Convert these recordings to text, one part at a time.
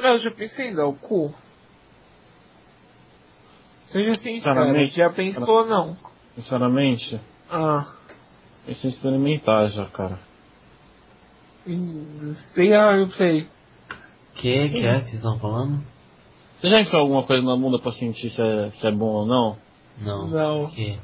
Léo, já pensei em dar o cu? Seja sincero, Sinceramente, já pensou ou não? Sinceramente, pensei em experimentar já, cara. Sei lá, eu sei. Que é que vocês estão falando? Você já enfiou alguma coisa na bunda pra sentir se é bom ou não? Não. Não. O quê?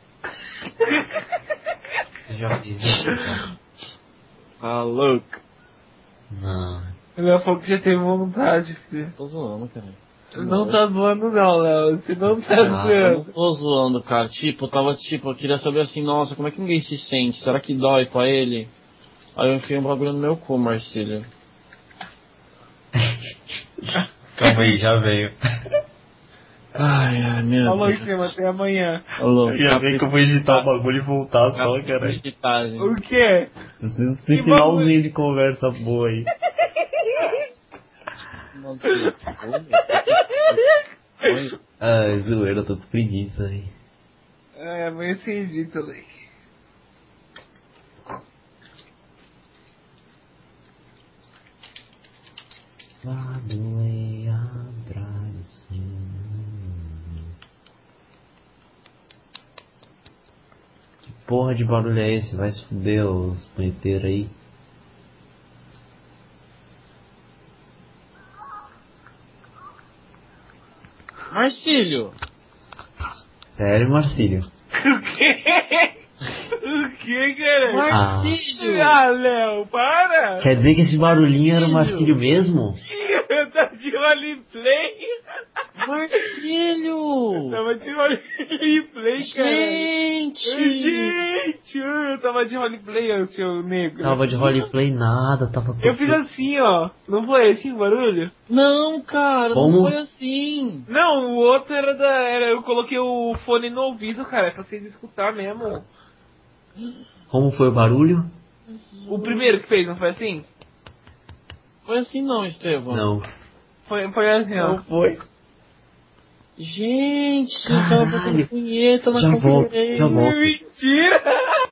Eu já fiz isso, cara. Ah, louco. Não. Ele falou que já teve vontade, filho. Tô zoando, cara. Não tá zoando não, Léo. Você não tá Eu não zoando. tô zoando, cara. Eu queria saber assim, nossa, como é que ninguém se sente? Será que dói pra ele? Aí eu enfiei um bagulho no meu cu, Marcílio. Calma aí, já veio. Ai, meu Falou Deus. em cima, até amanhã. Alô, Já veio que eu vou editar o bagulho e voltar só, caralho. O quê? Esse finalzinho de conversa boa aí. Ai, zoeira, eu tô com preguiça aí. É, amanhã sem dito, Leque. Lá doei atrás. Que porra de barulho é esse? Vai se fuder, os punheteiros aí. Marcílio! Sério, Marcílio? O quê? O quê, cara? Marcílio! Ah, Léo, para! Quer dizer que esse barulhinho era o Marcílio mesmo? Tá de roleplay? Marcílio! Tava de roleplay, cara. Gente, eu tava de roleplay, seu negro. Tava de roleplay nada, tava... Eu fiz assim, ó. Não foi assim o barulho? Não, cara, Como? não foi assim. Não, o outro era eu coloquei o fone no ouvido, cara, pra vocês escutar mesmo. Como foi o barulho? O primeiro que fez, não foi assim? Foi assim não, Estevão. Não. Foi assim, ó. Não foi? Gente, eu tava batendo Caralho. punheta na Já volto, conferência. já volto. Mentira!